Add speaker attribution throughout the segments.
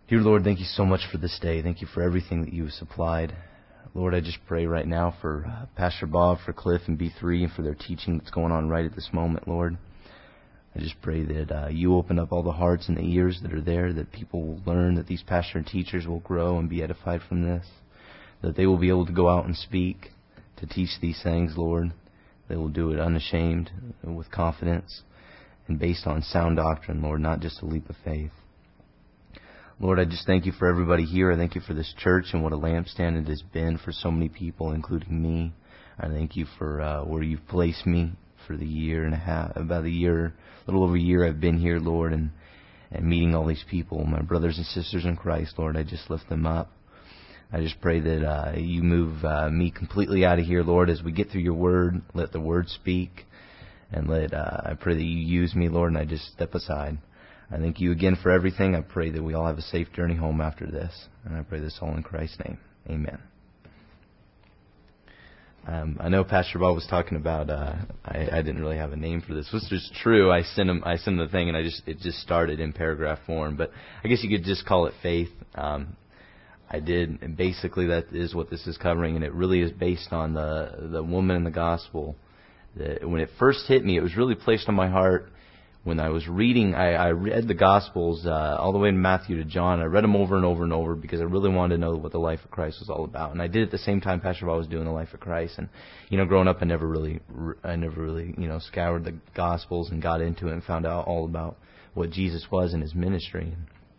Speaker 1: Dear Lord, thank you so much for this day. Thank you for everything that you have supplied. Lord, I just pray right now for Pastor Bob, for Cliff and B3, and for their teaching that's going on right at this moment, Lord. I just pray that you open up all the hearts and the ears that are there, that people will learn, that these pastor and teachers will grow and be edified from this, that they will be able to go out and speak, to teach these things, Lord. They will do it unashamed, with confidence, and based on sound doctrine, Lord, not just a leap of faith. Lord, I just thank you for everybody here. I thank you for this church and what a lampstand it has been for so many people, including me. I thank you for where you've placed me for the year and a half, about a year, a little over a year I've been here, Lord, and meeting all these people, my brothers and sisters in Christ, Lord. I just lift them up. I just pray that you move me completely out of here, Lord, as we get through your word. Let the word speak, and I pray that you use me, Lord, and I just step aside. I thank you again for everything. I pray that we all have a safe journey home after this. And I pray this all in Christ's name. Amen. I know Pastor Bob was talking about, I didn't really have a name for this, which is true. I sent him the thing, and it just started in paragraph form. But I guess you could just call it faith. I did, and basically that is what this is covering, and it really is based on the woman in the gospel. When it first hit me, it was really placed on my heart. When I was reading, I read the Gospels all the way from Matthew to John. I read them over and over and over because I really wanted to know what the life of Christ was all about. And I did at the same time Pastor Bob was doing the life of Christ. And growing up, I never really scoured the Gospels and got into it and found out all about what Jesus was in his ministry.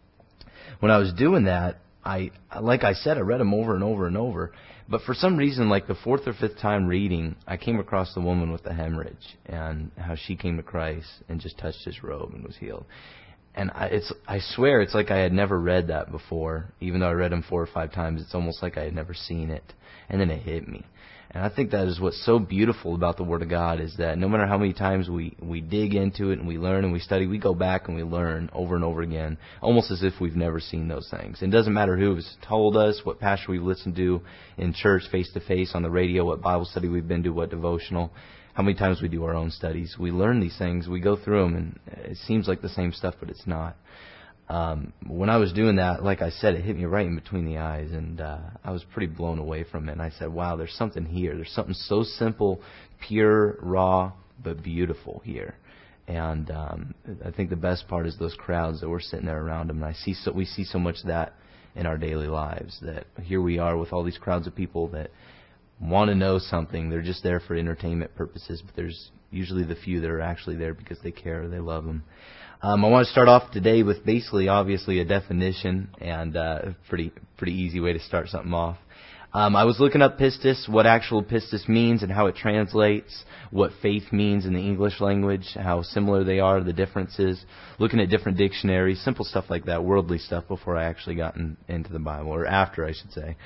Speaker 1: When I was doing that, like I said, I read them over and over and over. But for some reason, like the fourth or fifth time reading, I came across the woman with the hemorrhage and how she came to Christ and just touched his robe and was healed. And I swear it's like I had never read that before. Even though I read them 4 or 5 times, it's almost like I had never seen it. And then it hit me. And I think that is what's so beautiful about the Word of God, is that no matter how many times we dig into it and we learn and we study, we go back and we learn over and over again, almost as if we've never seen those things. It doesn't matter who has told us, what pastor we've listened to in church, face-to-face, on the radio, what Bible study we've been to, what devotional, how many times we do our own studies. We learn these things, we go through them, and it seems like the same stuff, but it's not. When I was doing that, like I said, it hit me right in between the eyes, and I was pretty blown away from it. And I said, wow, there's something here. There's something so simple, pure, raw, but beautiful here. And I think the best part is those crowds that were sitting there around them. And we see so much of that in our daily lives, that here we are with all these crowds of people that want to know something. They're just there for entertainment purposes, but there's usually the few that are actually there because they care, they love them. I want to start off today with obviously a definition, and a pretty easy way to start something off. I was looking up pistis, what actual pistis means and how it translates, what faith means in the English language, how similar they are, the differences, looking at different dictionaries, simple stuff like that, worldly stuff, before I actually got into the Bible, or after, I should say.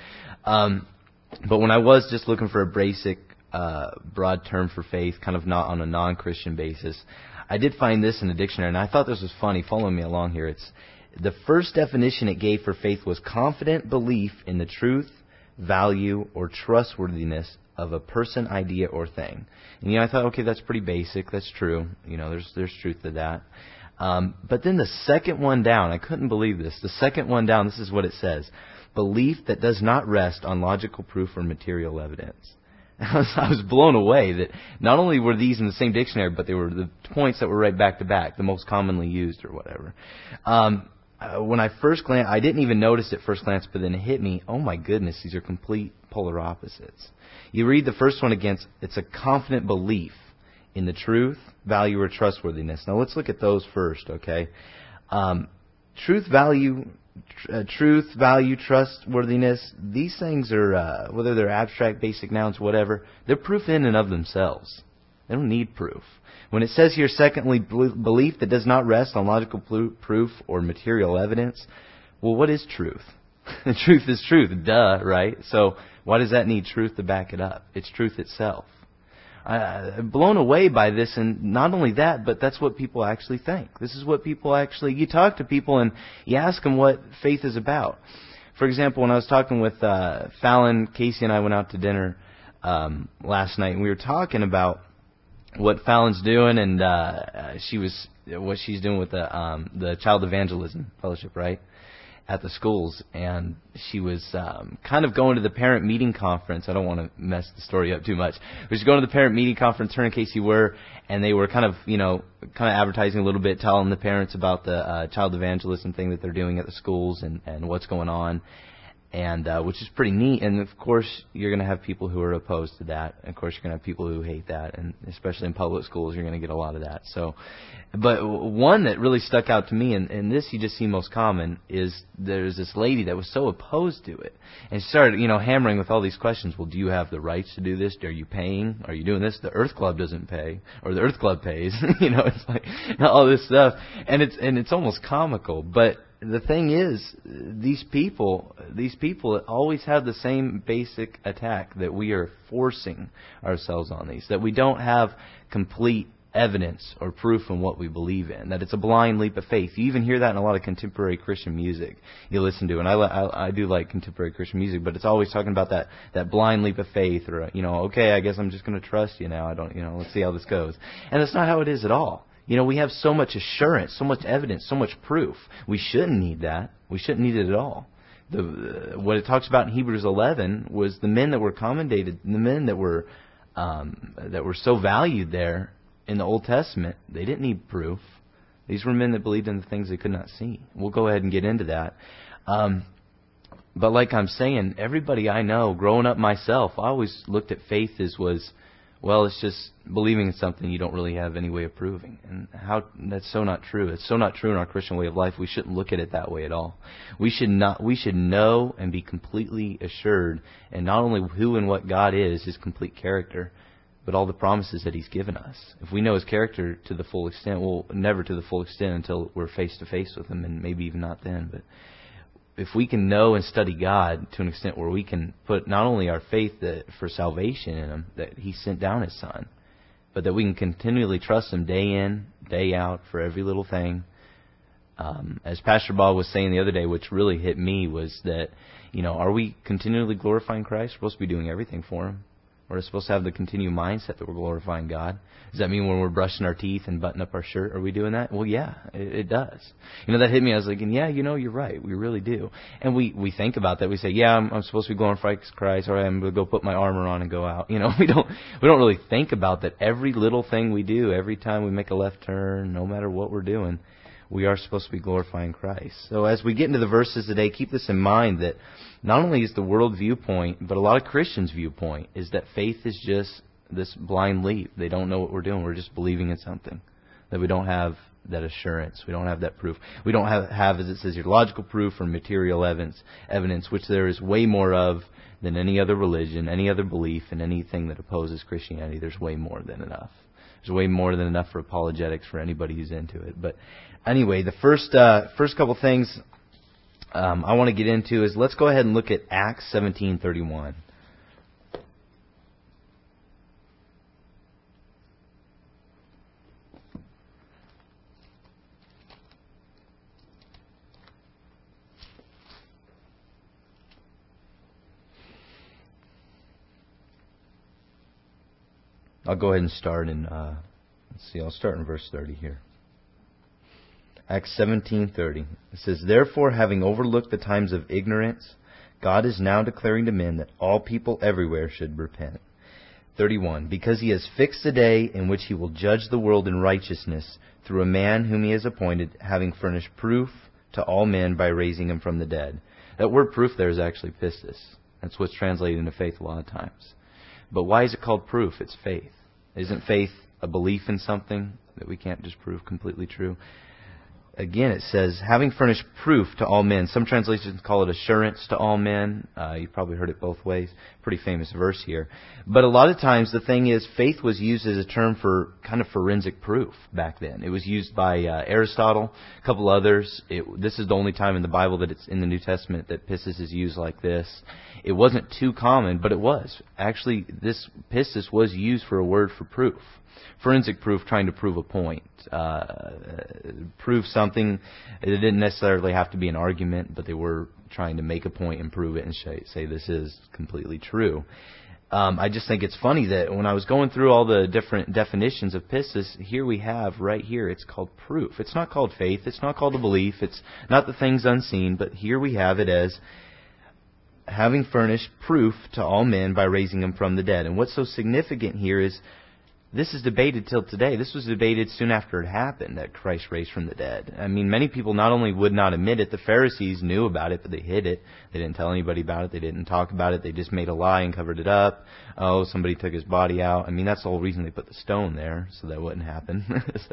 Speaker 1: But when I was just looking for a basic, broad term for faith, kind of not on a non-Christian basis, I did find this in the dictionary, and I thought this was funny. Following me along here. It's the first definition it gave for faith was confident belief in the truth, value, or trustworthiness of a person, idea, or thing. And I thought, okay, that's pretty basic. That's true. There's truth to that. But then the second one down, I couldn't believe this. The second one down, this is what it says: belief that does not rest on logical proof or material evidence. I was blown away that not only were these in the same dictionary, but they were the points that were right back to back, the most commonly used or whatever. When I first glanced, I didn't even notice at first glance, but then it hit me, oh my goodness, these are complete polar opposites. You read the first one against, it's a confident belief in the truth, value, or trustworthiness. Now let's look at those first, okay? Truth, value, trustworthiness, these things are, whether they're abstract, basic nouns, whatever, they're proof in and of themselves. They don't need proof. When it says here, secondly, belief that does not rest on logical proof or material evidence, well, what is truth? The truth is truth, duh, right? So why does that need truth to back it up? It's truth itself. I'm blown away by this, and not only that, but that's what people actually think. This is what people actually... You talk to people and you ask them what faith is about. For example, when I was talking with Fallon, Casey and I went out to dinner last night, and we were talking about what Fallon's doing, and what she's doing with the Child Evangelism Fellowship, right? at the schools, and she was kind of going to the parent meeting conference. I don't want to mess the story up too much, but she's going to the parent meeting conference, her and Casey were, and they were kind of advertising a little bit, telling the parents about the child evangelism thing that they're doing at the schools and what's going on. And which is pretty neat. And, of course, you're going to have people who are opposed to that. Of course, you're going to have people who hate that. And especially in public schools, you're going to get a lot of that. So, but one that really stuck out to me, and this you just see most common, is there's this lady that was so opposed to it. And she started, hammering with all these questions. Well, do you have the rights to do this? Are you paying? Are you doing this? The Earth Club doesn't pay. Or the Earth Club pays. It's like all this stuff. And it's almost comical. But the thing is, these people always have the same basic attack, that we are forcing ourselves on these, that we don't have complete evidence or proof in what we believe in, that it's a blind leap of faith. You even hear that in a lot of contemporary Christian music you listen to, and I do like contemporary Christian music, but it's always talking about that blind leap of faith, or okay, I guess I'm just going to trust you now. Let's see how this goes. And that's not how it is at all. We have so much assurance, so much evidence, so much proof. We shouldn't need that. We shouldn't need it at all. What it talks about in Hebrews 11 was the men that were commendated, the men that were so valued there in the Old Testament. They didn't need proof. These were men that believed in the things they could not see. We'll go ahead and get into that. But like I'm saying, everybody I know, growing up myself, I always looked at faith as it's just believing in something you don't really have any way of proving. And that's so not true. It's so not true in our Christian way of life. We shouldn't look at it that way at all. We should know and be completely assured, and not only who and what God is, His complete character, but all the promises that He's given us. If we know His character to the full extent, well, never to the full extent until we're face to face with Him, and maybe even not then, but if we can know and study God to an extent where we can put not only our faith for salvation in Him, that He sent down His Son, but that we can continually trust Him day in, day out for every little thing. As Pastor Bob was saying the other day, which really hit me, was that, are we continually glorifying Christ? We're supposed to be doing everything for Him. We're supposed to have the continued mindset that we're glorifying God. Does that mean when we're brushing our teeth and buttoning up our shirt, are we doing that? Well, yeah, it does. That hit me. I was like, yeah, you're right. We really do. And we think about that. We say, yeah, I'm supposed to be glorifying Christ, or I'm going to go put my armor on and go out. We don't really think about that. Every little thing we do, every time we make a left turn, no matter what we're doing, we are supposed to be glorifying Christ. So as we get into the verses today, keep this in mind, that not only is the world viewpoint, but a lot of Christians' viewpoint is that faith is just this blind leap. They don't know what we're doing. We're just believing in something. That we don't have that assurance. We don't have that proof. We don't have, as it says here, logical proof or material evidence, which there is way more of than any other religion, any other belief, and anything that opposes Christianity. There's way more than enough. There's way more than enough for apologetics for anybody who's into it. But anyway, the first couple things I want to get into is, let's go ahead and look at Acts 17:31. I'll go ahead and start in, I'll start in verse 30 here. Acts 17:30. It says, "Therefore, having overlooked the times of ignorance, God is now declaring to men that all people everywhere should repent." 31. "Because He has fixed the day in which He will judge the world in righteousness through a man whom He has appointed, having furnished proof to all men by raising Him from the dead." That word proof there is actually pistis. That's what's translated into faith a lot of times. But why is it called proof? It's faith. Isn't faith a belief in something that we can't just prove completely true? Again, it says, having furnished proof to all men. Some translations call it assurance to all men. You've probably heard it both ways. Pretty famous verse here. But a lot of times the thing is, faith was used as a term for kind of forensic proof back then. It was used by Aristotle, a couple others. This is the only time in the Bible that it's in the New Testament that pistis is used like this. It wasn't too common, but it was. Actually, this pistis was used for a word for proof. Forensic proof, trying to prove a point. Prove something. It didn't necessarily have to be an argument, but they were trying to make a point and prove it and say this is completely true. I just think it's funny that when I was going through all the different definitions of pistis, here we have right here, it's called proof. It's not called faith. It's not called a belief. It's not the things unseen. But here we have it as having furnished proof to all men by raising him from the dead. And what's so significant here is this is debated till today. This was debated soon after it happened, that Christ raised from the dead. I mean, many people not only would not admit it, the Pharisees knew about it, but they hid it. They didn't tell anybody about it. They didn't talk about it. They just made a lie and covered it up. Oh, somebody took his body out. I mean, that's the whole reason they put the stone there, so that wouldn't happen.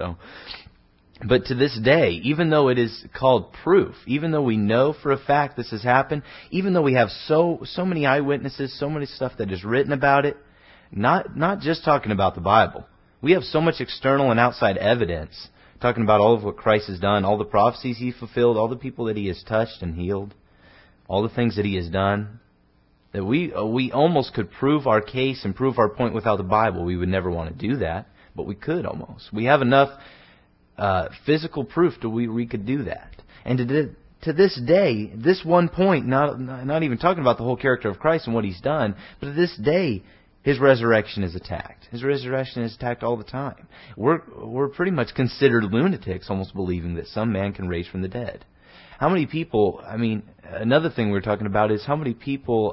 Speaker 1: But to this day, even though it is called proof, even though we know for a fact this has happened, even though we have so many eyewitnesses, so many stuff that is written about it, not just talking about the Bible. We have so much external and outside evidence talking about all of what Christ has done, all the prophecies He fulfilled, all the people that He has touched and healed, all the things that He has done, that we almost could prove our case and prove our point without the Bible. We would never want to do that, but we could almost. We have enough physical proof that we could do that. And to this day, this one point, not even talking about the whole character of Christ and what He's done, but to this day, His resurrection is attacked. His resurrection is attacked all the time. We're pretty much considered lunatics, almost believing that some man can raise from the dead. How many people, I mean, another thing we're talking about is how many people,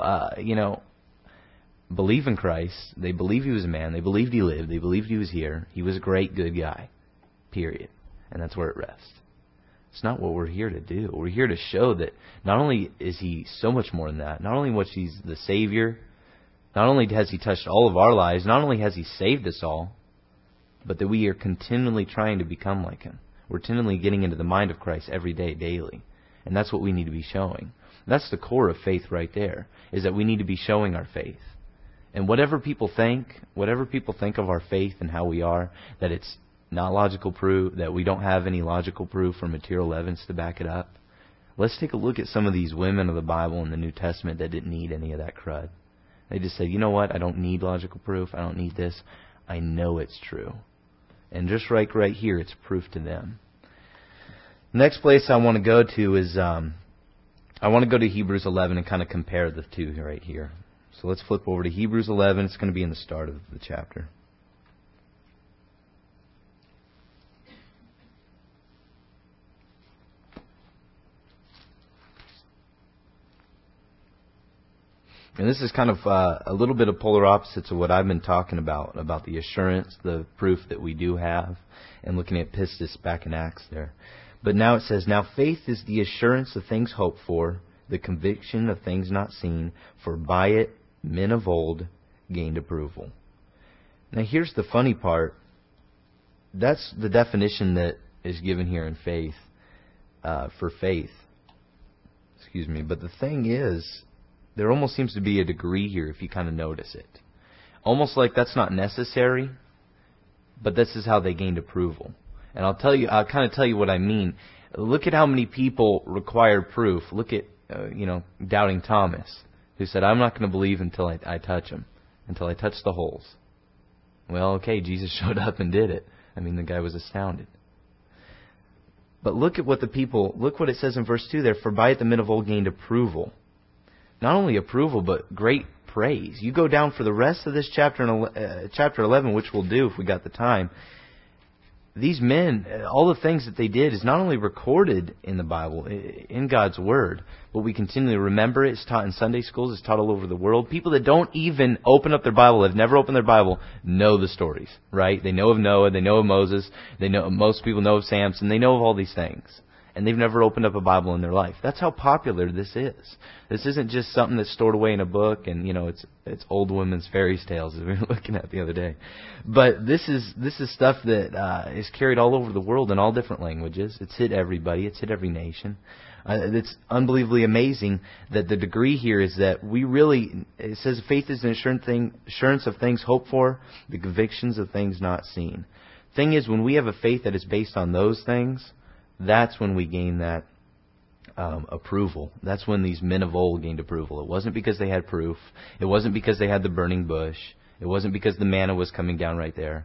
Speaker 1: believe in Christ. They believe He was a man. They believed He lived. They believed He was here. He was a great, good guy. Period. And that's where it rests. It's not what we're here to do. We're here to show that not only is He so much more than that, not only was He's the Savior, not only has He touched all of our lives, not only has He saved us all, but that we are continually trying to become like Him. We're continually getting into the mind of Christ every day, daily. And that's what we need to be showing. That's the core of faith right there, is that we need to be showing our faith. And whatever people think of our faith and how we are, that it's not logical proof, that we don't have any logical proof or material evidence to back it up. Let's take a look at some of these women of the Bible in the New Testament that didn't need any of that crud. They just said, you know what, I don't need logical proof, I don't need this. I know it's true. And just right here, it's proof to them. Next place I want to go to is, I want to go to Hebrews 11 and kind of compare the two right here. So let's flip over to Hebrews 11. It's going to be in the start of the chapter. And this is kind of a little bit of polar opposites of what I've been talking about the assurance, the proof that we do have, and looking at pistis back in Acts there. But now it says, now faith is the assurance of things hoped for, the conviction of things not seen, for by it men of old gained approval. Now here's the funny part. That's the definition that is given here in faith, for faith. Excuse me. But the thing is, there almost seems to be a degree here if you kind of notice it. Almost like that's not necessary, but this is how they gained approval. And I'll kind of tell you what I mean. Look at how many people required proof. Look at, doubting Thomas, who said, I'm not going to believe until I touch him, until I touch the holes. Well, okay, Jesus showed up and did it. I mean, the guy was astounded. But look what it says in verse 2 there, for by it the men of old gained approval. Not only approval, but great praise. You go down for the rest of this chapter 11, which we'll do if we got the time. These men, all the things that they did is not only recorded in the Bible, in God's Word, but we continually remember it. It's taught in Sunday schools. It's taught all over the world. People that don't even open up their Bible, have never opened their Bible, know the stories, right? They know of Noah. They know of Moses. Most people know of Samson. They know of all these things. And they've never opened up a Bible in their life. That's how popular this is. This isn't just something that's stored away in a book and, it's old women's fairy tales as we were looking at the other day. But this is stuff that is carried all over the world in all different languages. It's hit everybody. It's hit every nation. It's unbelievably amazing that the degree here is that it says faith is an assurance of things hoped for, the convictions of things not seen. Thing is, when we have a faith that is based on those things, that's when we gain that approval. That's when these men of old gained approval. It wasn't because they had proof. It wasn't because they had the burning bush. It wasn't because the manna was coming down right there.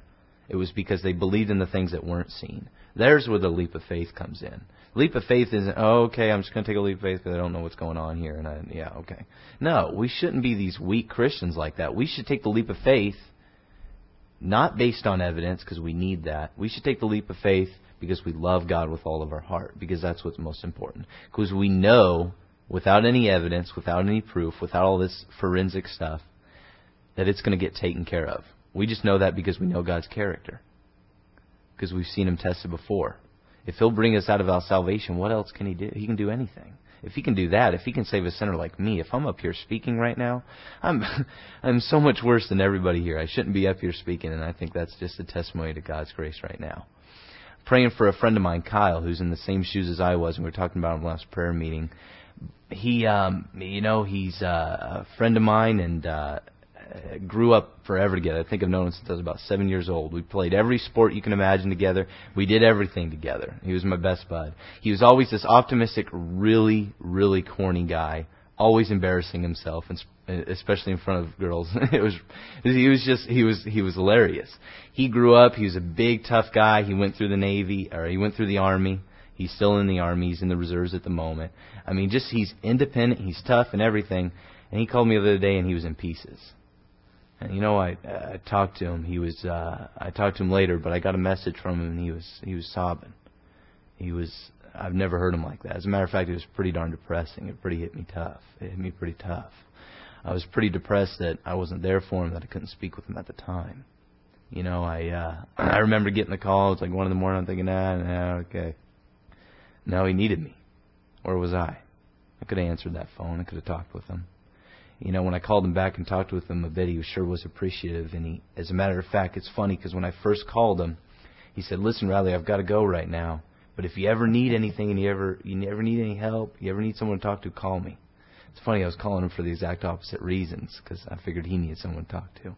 Speaker 1: It was because they believed in the things that weren't seen. There's where the leap of faith comes in. Leap of faith isn't, oh, okay, I'm just going to take a leap of faith because I don't know what's going on here. Okay. No, we shouldn't be these weak Christians like that. We should take the leap of faith not based on evidence, because we need that. We should take the leap of faith because we love God with all of our heart, because that's what's most important. Because we know, without any evidence, without any proof, without all this forensic stuff, that it's going to get taken care of. We just know that because we know God's character, because we've seen Him tested before. If He'll bring us out of our salvation, what else can He do? He can do anything. If He can do that, if He can save a sinner like me, if I'm up here speaking right now, I'm so much worse than everybody here. I shouldn't be up here speaking, and I think that's just a testimony to God's grace right now. Praying for a friend of mine, Kyle, who's in the same shoes as I was, and we were talking about him last prayer meeting. He, he's a friend of mine, and grew up forever together. I think I've known him since I was about 7 years old. We played every sport you can imagine together. We did everything together. He was my best bud. He was always this optimistic, really, really corny guy, always embarrassing himself, and especially in front of girls. He was hilarious. He grew up. He was a big, tough guy. He went through the Navy, or he went through the Army. He's still in the Army. He's in the reserves at the moment. I mean, he's independent. He's tough and everything. And he called me the other day, and he was in pieces. And I talked to him. I talked to him later, but I got a message from him, and he was sobbing. I've never heard him like that. As a matter of fact, it was pretty darn depressing. It hit me pretty tough. I was pretty depressed that I wasn't there for him, that I couldn't speak with him at the time. I remember getting the call. It was like 1 a.m. I'm thinking, okay. No, he needed me. Where was I? I could have answered that phone. I could have talked with him. When I called him back and talked with him a bit, he sure was appreciative. And as a matter of fact, it's funny because when I first called him, he said, "Listen, Riley, I've got to go right now. But if you ever need anything and you ever need any help, you ever need someone to talk to, call me." It's funny, I was calling him for the exact opposite reasons, because I figured he needed someone to talk to.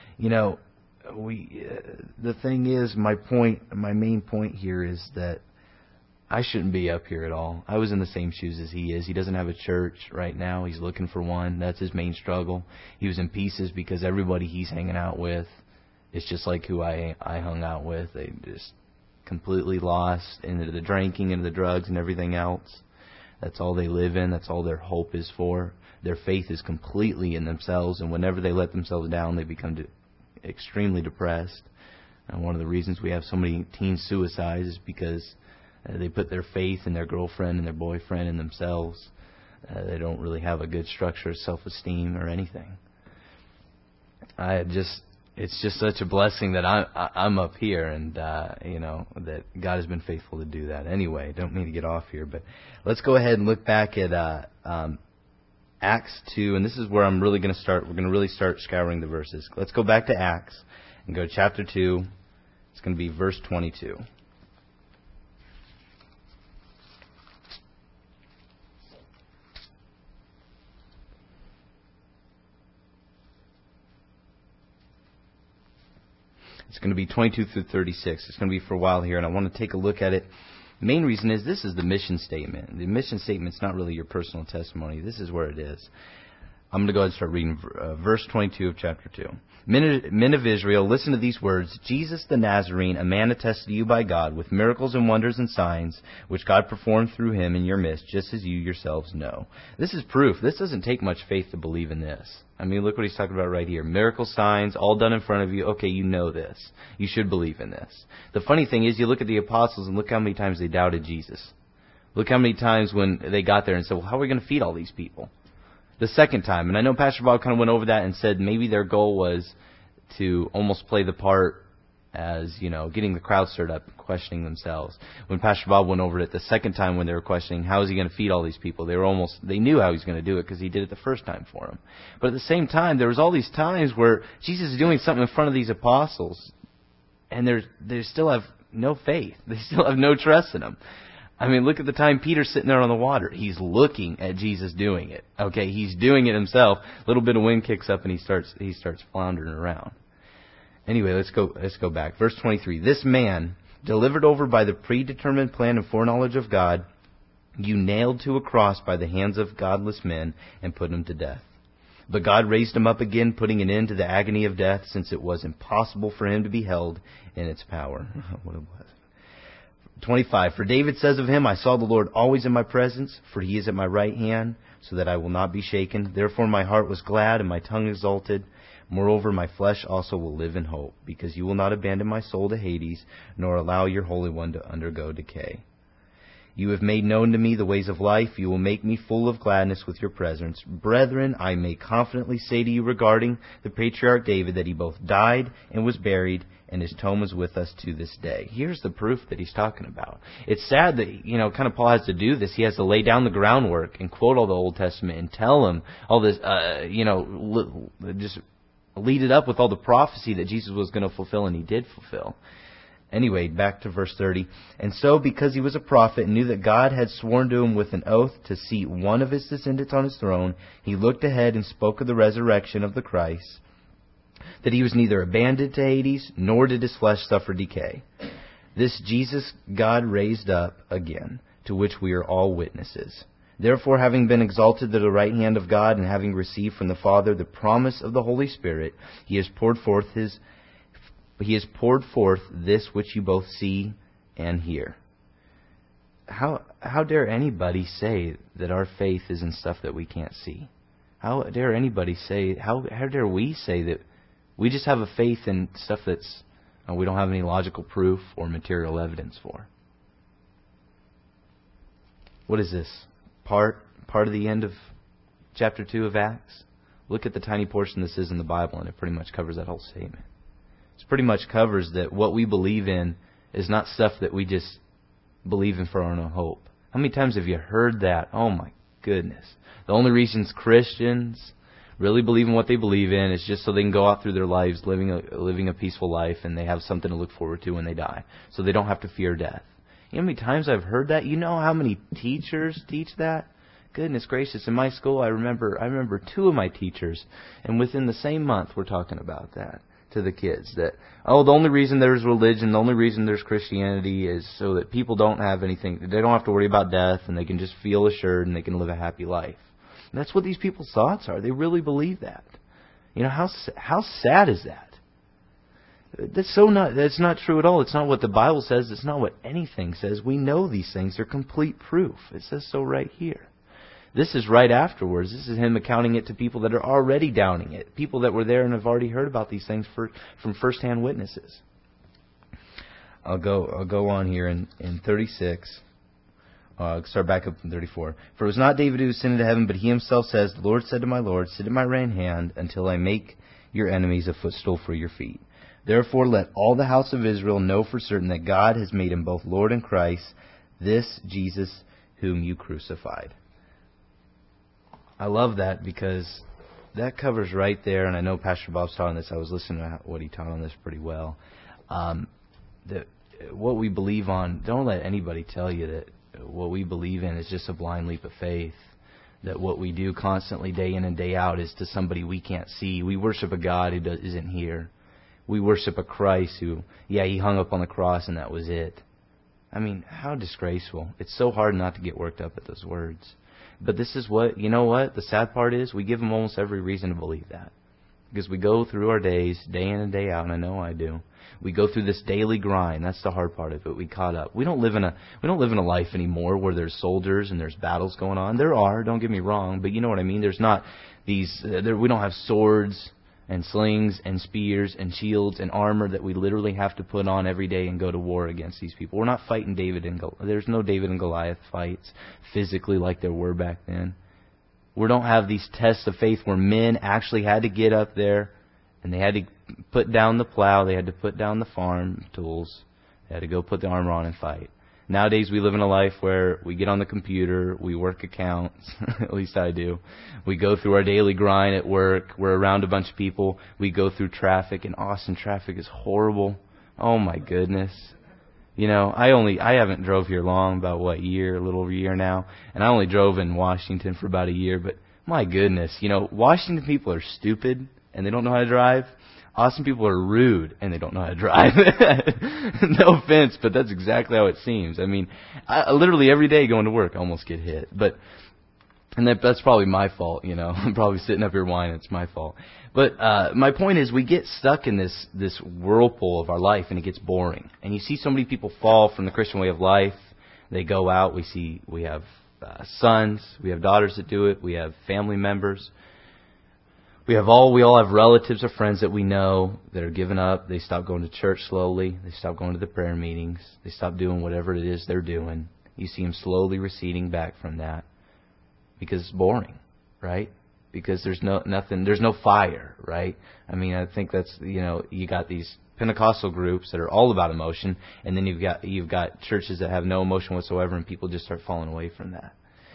Speaker 1: The thing is, my main point here is that I shouldn't be up here at all. I was in the same shoes as he is. He doesn't have a church right now. He's looking for one. That's his main struggle. He was in pieces because everybody he's hanging out with is just like who I hung out with. They just completely lost into the drinking and the drugs and everything else. That's all they live in. That's all their hope is for. Their faith is completely in themselves, and whenever they let themselves down, they become extremely depressed. And one of the reasons we have so many teen suicides is because they put their faith in their girlfriend and their boyfriend and themselves. They don't really have a good structure of self-esteem or anything. It's just such a blessing that I'm up here, and that God has been faithful to do that. Anyway, don't mean to get off here, but let's go ahead and look back at Acts 2, and this is where I'm really going to start. We're going to really start scouring the verses. Let's go back to Acts and go to chapter 2. It's going to be verse 22. It's going to be 22 through 36. It's going to be for a while here, and I want to take a look at it. The main reason is this is the mission statement. The mission statement's not really your personal testimony. This is where it is. I'm going to go ahead and start reading verse 22 of chapter 2. Men of Israel, listen to these words. Jesus the Nazarene, a man attested to you by God with miracles and wonders and signs, which God performed through him in your midst, just as you yourselves know. This is proof. This doesn't take much faith to believe in this. I mean, look what he's talking about right here. Miracle signs, all done in front of you. Okay, you know this. You should believe in this. The funny thing is, you look at the apostles and look how many times they doubted Jesus. Look how many times when they got there and said, well, how are we going to feed all these people? The second time, and I know Pastor Bob kind of went over that and said maybe their goal was to almost play the part as, getting the crowd stirred up, questioning themselves. When Pastor Bob went over it the second time when they were questioning, how is he going to feed all these people? They knew how he was going to do it because he did it the first time for them. But at the same time, there was all these times where Jesus is doing something in front of these apostles, and they still have no faith. They still have no trust in him. I mean, look at the time Peter's sitting there on the water. He's looking at Jesus doing it. Okay, he's doing it himself. A little bit of wind kicks up and he starts floundering around. Anyway, let's go back. Verse 23. This man, delivered over by the predetermined plan and foreknowledge of God, you nailed to a cross by the hands of godless men and put him to death. But God raised him up again, putting an end to the agony of death, since it was impossible for him to be held in its power. What it was. 25. For David says of him, I saw the Lord always in my presence, for he is at my right hand, so that I will not be shaken. Therefore my heart was glad, and my tongue exulted. Moreover, my flesh also will live in hope, because you will not abandon my soul to Hades, nor allow your Holy One to undergo decay. You have made known to me the ways of life. You will make me full of gladness with your presence. Brethren, I may confidently say to you regarding the patriarch David that he both died and was buried, and his tomb is with us to this day. Here's the proof that he's talking about. It's sad that, kind of Paul has to do this. He has to lay down the groundwork and quote all the Old Testament and tell them all this, just lead it up with all the prophecy that Jesus was going to fulfill, and he did fulfill. Anyway, back to verse 30. And so, because he was a prophet and knew that God had sworn to him with an oath to seat one of his descendants on his throne, he looked ahead and spoke of the resurrection of the Christ, that he was neither abandoned to Hades, nor did his flesh suffer decay. This Jesus God raised up again, to which we are all witnesses. Therefore, having been exalted to the right hand of God, and having received from the Father the promise of the Holy Spirit, He has poured forth this which you both see and hear. How dare anybody say that our faith is in stuff that we can't see? How dare anybody say, how dare we say that we just have a faith in stuff that's we don't have any logical proof or material evidence for? What is this? Part of the end of chapter 2 of Acts? Look at the tiny portion this is in the Bible, and it pretty much covers that whole statement. It pretty much covers that what we believe in is not stuff that we just believe in for our own hope. How many times have you heard that? Oh my goodness. The only reasons Christians really believe in what they believe in is just so they can go out through their lives living a peaceful life, and they have something to look forward to when they die, so they don't have to fear death. You know how many times I've heard that? You know how many teachers teach that? Goodness gracious. In my school, I remember 2 of my teachers, and within the same month we're talking about that to the kids. That, the only reason there's religion, the only reason there's Christianity is so that people don't have anything, they don't have to worry about death, and they can just feel assured and they can live a happy life. And that's what these people's thoughts are. They really believe that. How sad is that? That's not true at all. It's not what the Bible says. It's not what anything says. We know these things. They're complete proof. It says so right here. This is right afterwards. This is him accounting it to people that are already doubting it. People that were there and have already heard about these things from first-hand witnesses. I'll go on here in 36. Start back up in 34. For it was not David who ascended to heaven, but he himself says, The Lord said to my Lord, Sit at my right hand until I make your enemies a footstool for your feet. Therefore let all the house of Israel know for certain that God has made him both Lord and Christ, this Jesus whom you crucified. I love that because that covers right there, and I know Pastor Bob's taught on this. I was listening to what he taught on this pretty well. That what we believe on, don't let anybody tell you that what we believe in is just a blind leap of faith. That what we do constantly, day in and day out, is to somebody we can't see. We worship a God who isn't here. We worship a Christ who, he hung up on the cross and that was it. I mean, how disgraceful. It's so hard not to get worked up at those words. But this is what, the sad part is, we give them almost every reason to believe that. Because we go through our days, day in and day out, and I know I do. We go through this daily grind. That's the hard part of it. We caught up. We don't live in a life anymore where there's soldiers and there's battles going on. There are, don't get me wrong, but you know what I mean. There's not these. We don't have swords and slings and spears and shields and armor that we literally have to put on every day and go to war against these people. We're not fighting there's no David and Goliath fights physically like there were back then. We don't have these tests of faith where men actually had to get up there and they had to put down the plow, they had to put down the farm tools, they had to go put the armor on and fight. Nowadays we live in a life where we get on the computer, we work accounts, at least I do. We go through our daily grind at work, we're around a bunch of people, we go through traffic, and Austin traffic is horrible. Oh my goodness. I haven't drove here long, about a little over a year now, and I only drove in Washington for about a year, but my goodness, Washington people are stupid and they don't know how to drive. Austin people are rude and they don't know how to drive. No offense, but that's exactly how it seems. I mean, I literally every day going to work I almost get hit. But And that's probably my fault, you know. I'm probably sitting up here whining. It's my fault. But my point is, we get stuck in this whirlpool of our life, and it gets boring. And you see so many people fall from the Christian way of life. They go out. We have sons. We have daughters that do it. We have family members. We all have relatives or friends that we know that are giving up. They stop going to church slowly. They stop going to the prayer meetings. They stop doing whatever it is they're doing. You see them slowly receding back from that because it's boring, right? Because there's no fire, right? I mean, I think that's, you know, you got these Pentecostal groups that are all about emotion, and then you've got churches that have no emotion whatsoever, and people just start falling away from that.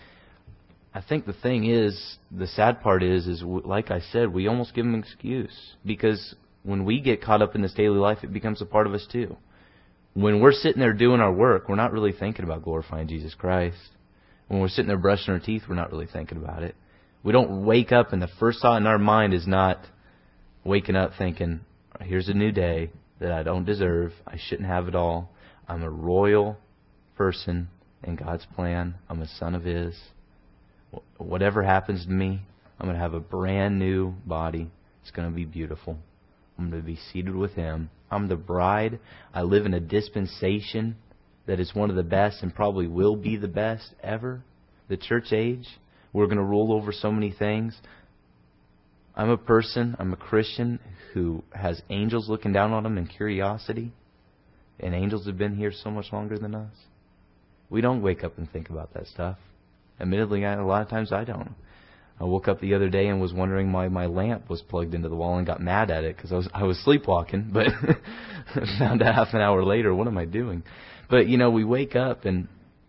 Speaker 1: I think the thing is, the sad part is like I said, we almost give them an excuse. Because when we get caught up in this daily life, it becomes a part of us too. When we're sitting there doing our work, we're not really thinking about glorifying Jesus Christ. When we're sitting there brushing our teeth, we're not really thinking about it. We don't wake up and the first thought in our mind is not waking up thinking, here's a new day that I don't deserve. I shouldn't have it all. I'm a royal person in God's plan. I'm a son of His. Whatever happens to me, I'm going to have a brand new body. It's going to be beautiful. I'm going to be seated with Him. I'm the bride. I live in a dispensation that is one of the best and probably will be the best ever. The church age. We're going to rule over so many things. I'm a Christian who has angels looking down on him in curiosity. And angels have been here so much longer than us. We don't wake up and think about that stuff. Admittedly, a lot of times I don't. I woke up the other day and was wondering why my lamp was plugged into the wall and got mad at it because I was sleepwalking. But found out half an hour later, what am I doing? But, you know, we wake up and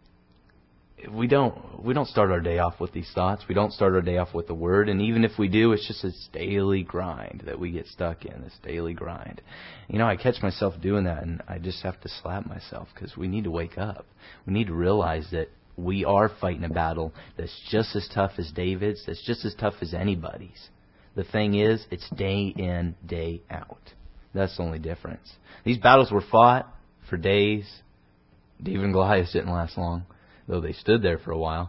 Speaker 1: we don't start our day off with these thoughts. We don't start our day off with the Word. And even if we do, it's just this daily grind that we get stuck in, this daily grind. You know, I catch myself doing that, and I just have to slap myself because we need to wake up. We need to realize that we are fighting a battle that's just as tough as David's, that's just as tough as anybody's. The thing is, it's day in, day out. That's the only difference. These battles were fought for days. David and Goliath didn't last long, though they stood there for a while.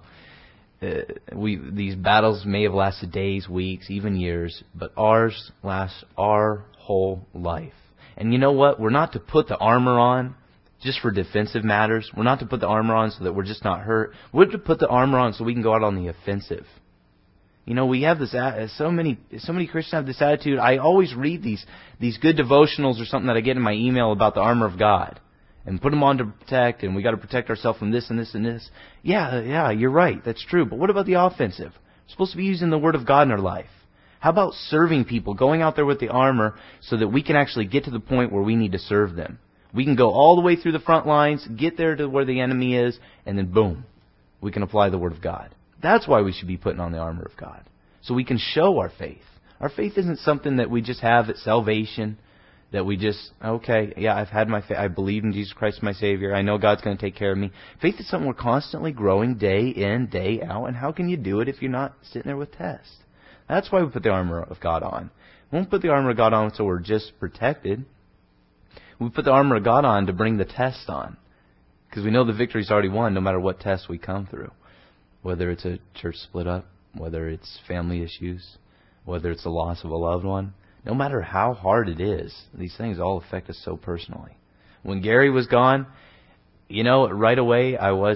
Speaker 1: These battles may have lasted days, weeks, even years, but ours lasts our whole life. And you know what? We're not to put the armor on just for defensive matters. We're not to put the armor on so that we're just not hurt. We're to put the armor on so we can go out on the offensive. You know, we have this, so many Christians have this attitude. I always read these good devotionals or something that I get in my email about the armor of God. And put them on to protect, and we got to protect ourselves from this and this and this. Yeah, you're right. That's true. But what about the offensive? We're supposed to be using the Word of God in our life. How about serving people, going out there with the armor so that we can actually get to the point where we need to serve them? We can go all the way through the front lines, get there to where the enemy is, and then boom, we can apply the Word of God. That's why we should be putting on the armor of God. So we can show our faith. Our faith isn't something that we just have at salvation, that we just, okay, yeah, I've had my faith. I believe in Jesus Christ my Savior. I know God's going to take care of me. Faith is something we're constantly growing day in, day out. And how can you do it if you're not sitting there with tests? That's why we put the armor of God on. We won't put the armor of God on so we're just protected. We put the armor of God on to bring the test on. Because we know the victory's already won no matter what test we come through. Whether it's a church split up, whether it's family issues, whether it's the loss of a loved one. No matter how hard it is, these things all affect us so personally. When Gary was gone, you know, right away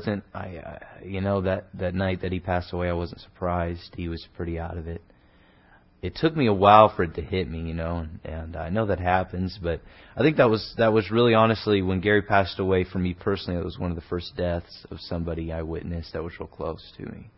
Speaker 1: that night that he passed away, I wasn't surprised. He was pretty out of it. It took me a while for it to hit me, you know, and I know that happens, but I think that was really honestly when Gary passed away for me personally, it was one of the first deaths of somebody I witnessed that was real close to me.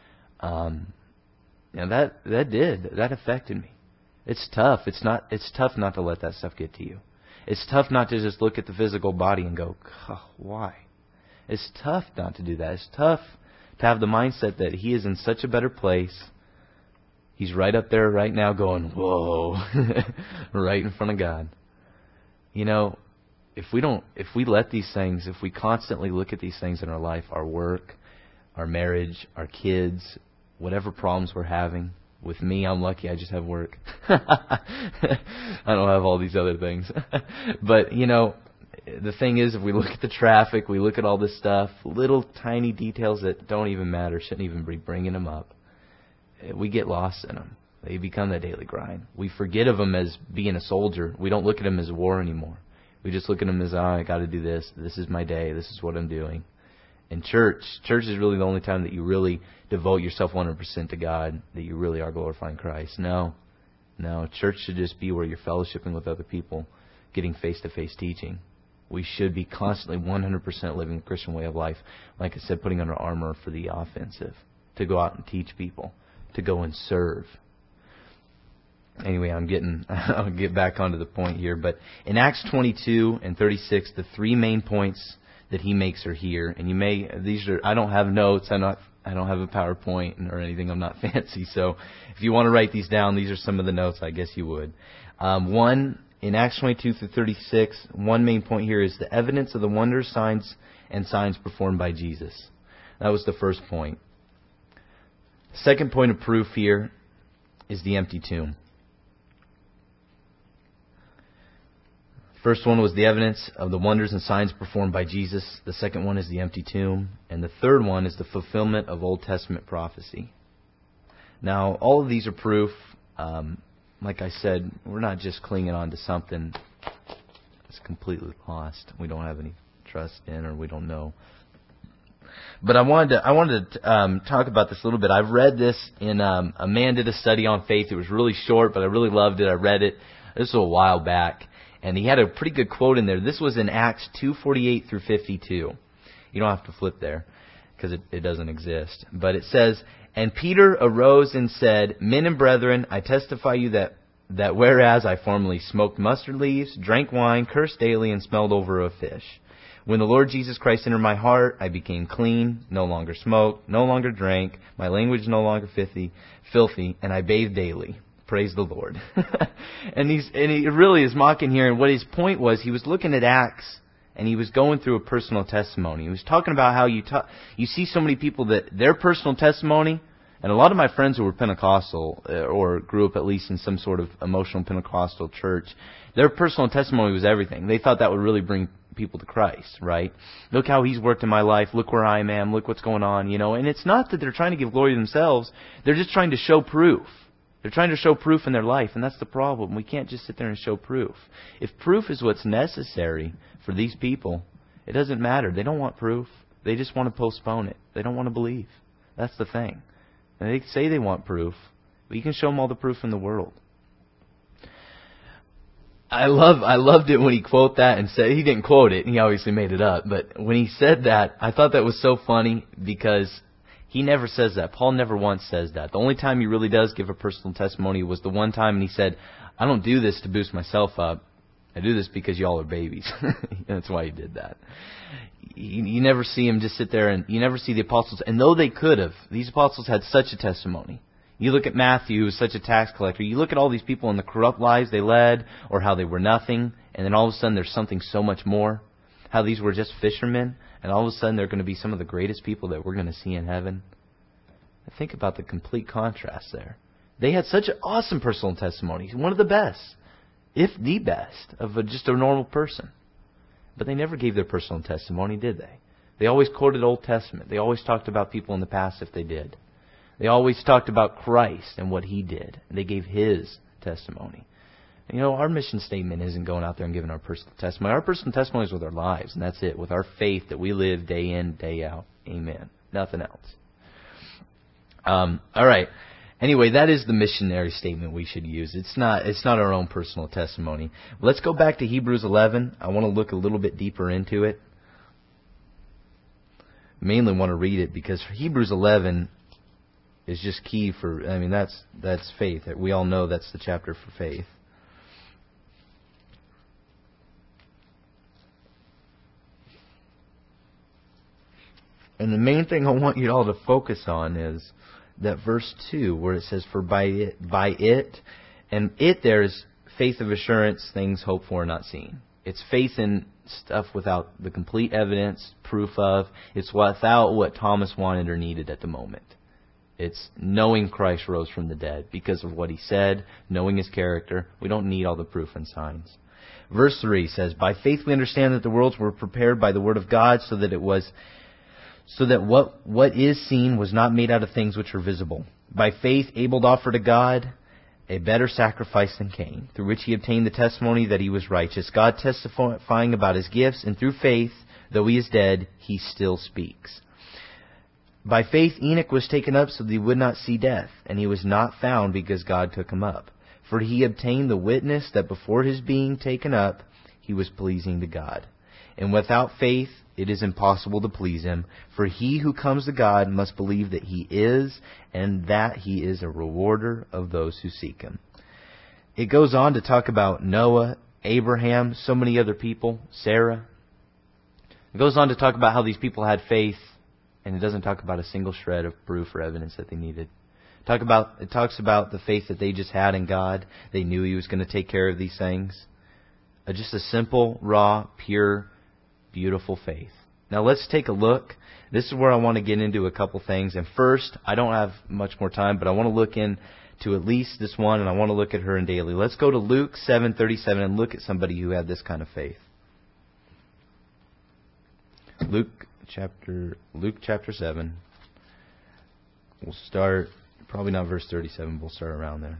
Speaker 1: And that affected me. It's tough. It's tough not to let that stuff get to you. It's tough not to just look at the physical body and go, why? It's tough not to do that. It's tough to have the mindset that he is in such a better place. He's right up there right now going, whoa, right in front of God. You know, if we let these things, if we constantly look at these things in our life, our work, our marriage, our kids, whatever problems we're having. With me, I'm lucky I just have work. I don't have all these other things. But, you know, the thing is, if we look at the traffic, we look at all this stuff, little tiny details that don't even matter, shouldn't even be bringing them up, we get lost in them. They become the daily grind. We forget of them as being a soldier. We don't look at them as a war anymore. We just look at them as, I got to do this. This is my day. This is what I'm doing. And church is really the only time that you really devote yourself 100% to God, that you really are glorifying Christ. No. Church should just be where you're fellowshipping with other people, getting face-to-face teaching. We should be constantly 100% living the Christian way of life. Like I said, putting on our armor for the offensive, to go out and teach people, to go and serve. Anyway, I'll get back onto the point here. But in Acts 22 and 36, the three main points that he makes are here. And I don't have notes. I don't have a PowerPoint or anything. I'm not fancy. So if you want to write these down, these are some of the notes. I guess you would. One, in Acts 22 through 36, one main point here is the evidence of the wonders, signs, and signs performed by Jesus. That was the first point. Second point of proof here is the empty tomb. First one was the evidence of the wonders and signs performed by Jesus. The second one is the empty tomb. And the third one is the fulfillment of Old Testament prophecy. Now, all of these are proof. Like I said, we're not just clinging on to something that's completely lost, we don't have any trust in, or we don't know. But I wanted to talk about this a little bit. I've read this in a man did a study on faith. It was really short, but I really loved it. I read it. This was a while back. And he had a pretty good quote in there. This was in Acts 2:48 through 52. You don't have to flip there because it doesn't exist. But it says, "And Peter arose and said, 'Men and brethren, I testify you that whereas I formerly smoked mustard leaves, drank wine, cursed daily, and smelled over of fish, when the Lord Jesus Christ entered my heart, I became clean, no longer smoked, no longer drank, my language no longer filthy, and I bathed daily.' Praise the Lord." And he really is mocking here. And what his point was, he was looking at Acts, and he was going through a personal testimony. He was talking about how you see so many people that their personal testimony, and a lot of my friends who were Pentecostal or grew up at least in some sort of emotional Pentecostal church, their personal testimony was everything. They thought that would really bring people to Christ, right? Look how He's worked in my life. Look where I am. Look what's going on, And it's not that they're trying to give glory to themselves. They're just trying to show proof. They're trying to show proof in their life, and that's the problem. We can't just sit there and show proof. If proof is what's necessary for these people, it doesn't matter. They don't want proof. They just want to postpone it. They don't want to believe. That's the thing. And they say they want proof, but you can show them all the proof in the world. I loved it when he quoted that and said, he didn't quote it, he obviously made it up, but when he said that, I thought that was so funny because he never says that. Paul never once says that. The only time he really does give a personal testimony was the one time, and he said, "I don't do this to boost myself up. I do this because y'all are babies." That's why he did that. You never see him just sit there, and you never see the apostles. And though they could have, these apostles had such a testimony. You look at Matthew, who was such a tax collector. You look at all these people and the corrupt lives they led, or how they were nothing, and then all of a sudden there's something so much more. How these were just fishermen, and all of a sudden they're going to be some of the greatest people that we're going to see in heaven. Think about the complete contrast there. They had such an awesome personal testimony, one of the best, if the best, of just a normal person. But they never gave their personal testimony, did they? They always quoted Old Testament. They always talked about people in the past if they did. They always talked about Christ and what He did. And they gave His testimony. Our mission statement isn't going out there and giving our personal testimony. Our personal testimony is with our lives, and that's it. With our faith that we live day in, day out. Amen. Nothing else. All right. Anyway, that is the missionary statement we should use. It's not our own personal testimony. Let's go back to Hebrews 11. I want to look a little bit deeper into it. Mainly want to read it because Hebrews 11 is just key for, that's faith. We all know that's the chapter for faith. And the main thing I want you all to focus on is that verse 2 where it says, "For by it," and it there is faith of assurance, things hoped for, not seen. It's faith in stuff without the complete evidence, proof of. It's without what Thomas wanted or needed at the moment. It's knowing Christ rose from the dead because of what He said, knowing His character. We don't need all the proof and signs. Verse 3 says, "By faith we understand that the worlds were prepared by the word of God, so that what is seen was not made out of things which are visible. By faith Abel offered to God a better sacrifice than Cain, through which he obtained the testimony that he was righteous, God testifying about his gifts, and through faith, though he is dead, he still speaks. By faith Enoch was taken up so that he would not see death, and he was not found because God took him up. For he obtained the witness that before his being taken up, he was pleasing to God. And without faith it is impossible to please him. For he who comes to God must believe that he is, and that he is a rewarder of those who seek him." It goes on to talk about Noah, Abraham, so many other people, Sarah. It goes on to talk about how these people had faith, and it doesn't talk about a single shred of proof or evidence that they needed. It talks about the faith that they just had in God. They knew He was going to take care of these things. Just a simple, raw, pure, beautiful faith. Now let's take a look. This is where I want to get into a couple things. And first, I don't have much more time, but I want to look into at least this one, and I want to look at her in daily. Let's go to Luke 7:37 and look at somebody who had this kind of faith. Luke chapter 7. We'll start, probably not verse 37, but we'll start around there.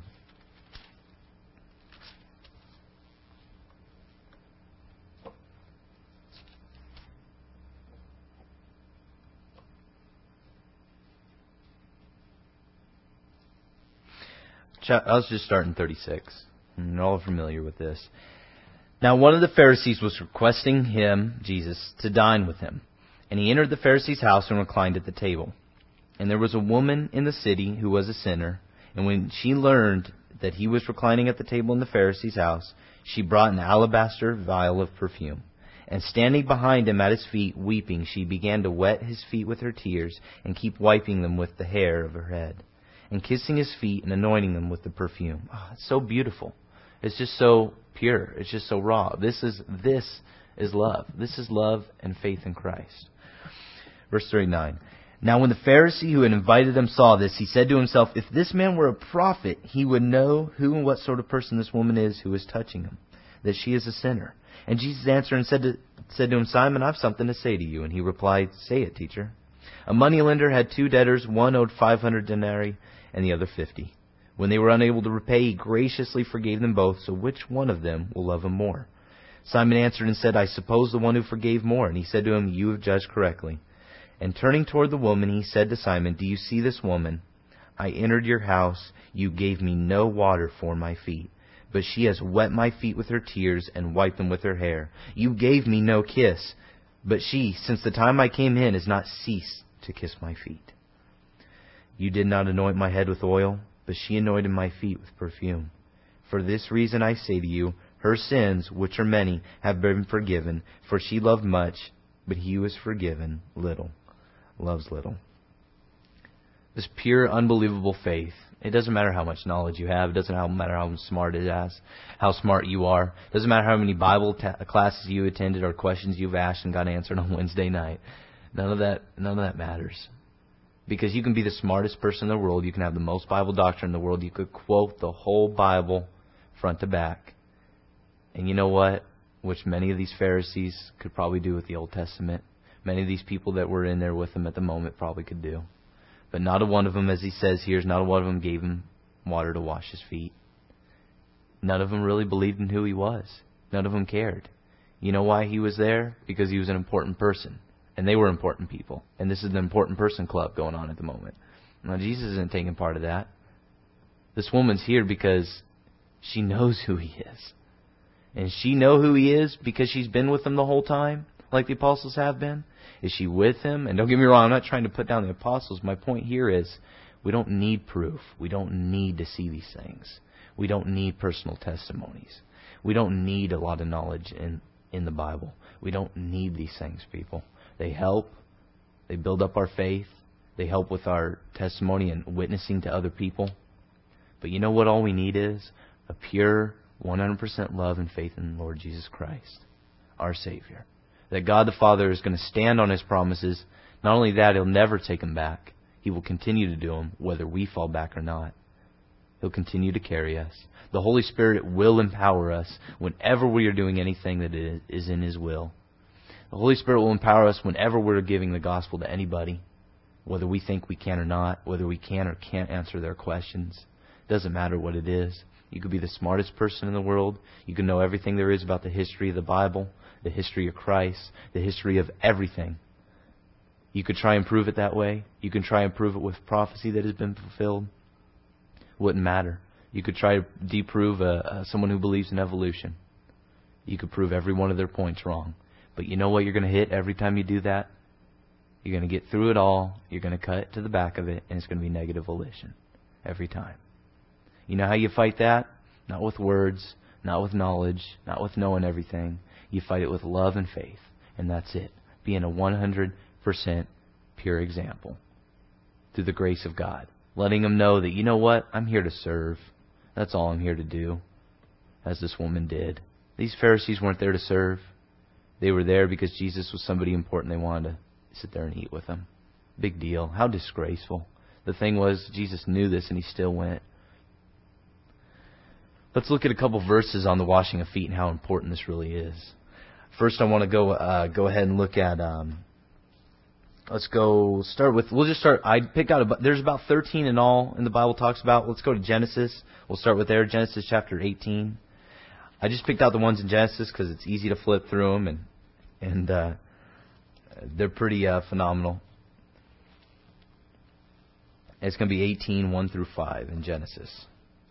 Speaker 1: I'll just start in 36. You're all familiar with this. "Now one of the Pharisees was requesting him, Jesus, to dine with him. And he entered the Pharisee's house and reclined at the table. And there was a woman in the city who was a sinner. And when she learned that he was reclining at the table in the Pharisee's house, she brought an alabaster vial of perfume. And standing behind him at his feet, weeping, she began to wet his feet with her tears and keep wiping them with the hair of her head, and kissing his feet and anointing them with the perfume." Oh, it's so beautiful. It's just so pure. It's just so raw. This is love. This is love and faith in Christ. Verse 39. "Now when the Pharisee who had invited them saw this, he said to himself, 'If this man were a prophet, he would know who and what sort of person this woman is who is touching him, that she is a sinner.' And Jesus answered and said to him, 'Simon, I have something to say to you.' And he replied, 'Say it, teacher.' A moneylender had 2 debtors, one owed 500 denarii and the other 50. When they were unable to repay, he graciously forgave them both. So which one of them will love him more?' Simon answered and said, 'I suppose the one who forgave more.' And he said to him, 'You have judged correctly.' And turning toward the woman, he said to Simon, 'Do you see this woman? I entered your house. You gave me no water for my feet, but she has wet my feet with her tears and wiped them with her hair. You gave me no kiss, but she, since the time I came in, has not ceased to kiss my feet. You did not anoint my head with oil, but she anointed my feet with perfume. For this reason I say to you, her sins, which are many, have been forgiven, for she loved much, but he who is forgiven little loves little." This pure, unbelievable faith. It doesn't matter how much knowledge you have. It doesn't matter how smart how smart you are. It doesn't matter how many Bible classes you attended or questions you've asked and got answered on Wednesday night. None of that matters. Because you can be the smartest person in the world. You can have the most Bible doctrine in the world. You could quote the whole Bible front to back. And you know what? Which many of these Pharisees could probably do with the Old Testament. Many of these people that were in there with him at the moment probably could do. But not a one of them, as he says here, not a one of them gave him water to wash his feet. None of them really believed in who he was. None of them cared. You know why he was there? Because he was an important person. And they were important people. And this is the important person club going on at the moment. Now, Jesus isn't taking part of that. This woman's here because she knows who he is. And she know who he is because she's been with him the whole time, like the apostles have been. Is she with him? And don't get me wrong, I'm not trying to put down the apostles. My point here is we don't need proof. We don't need to see these things. We don't need personal testimonies. We don't need a lot of knowledge in the Bible. We don't need these things, people. They help. They build up our faith. They help with our testimony and witnessing to other people. But you know what all we need is? A pure, 100% love and faith in the Lord Jesus Christ, our Savior. That God the Father is going to stand on His promises. Not only that, He'll never take them back. He will continue to do them, whether we fall back or not. He'll continue to carry us. The Holy Spirit will empower us whenever we are doing anything that is in His will. The Holy Spirit will empower us whenever we're giving the gospel to anybody, whether we think we can or not, whether we can or can't answer their questions. Doesn't matter what it is. You could be the smartest person in the world. You can know everything there is about the history of the Bible, the history of Christ, the history of everything. You could try and prove it that way. You can try and prove it with prophecy that has been fulfilled. Wouldn't matter. You could try to disprove someone who believes in evolution. You could prove every one of their points wrong. But you know what you're going to hit every time you do that? You're going to get through it all. You're going to cut to the back of it, and it's going to be negative volition every time. You know how you fight that? Not with words, not with knowledge, not with knowing everything. You fight it with love and faith, and that's it. Being a 100% pure example through the grace of God. Letting them know that, you know what? I'm here to serve. That's all I'm here to do, as this woman did. These Pharisees weren't there to serve. They were there because Jesus was somebody important. They wanted to sit there and eat with him. Big deal. How disgraceful. The thing was, Jesus knew this and he still went. Let's look at a couple verses on the washing of feet and how important this really is. First, I want to go ahead and look at. Let's go start with. We'll just start. I picked out. There's about 13 in all in the Bible talks about. Let's go to Genesis. We'll start with there. Genesis chapter 18. I just picked out the ones in Genesis because it's easy to flip through them and they're pretty phenomenal. It's going to be 18, 1 through 5 in Genesis.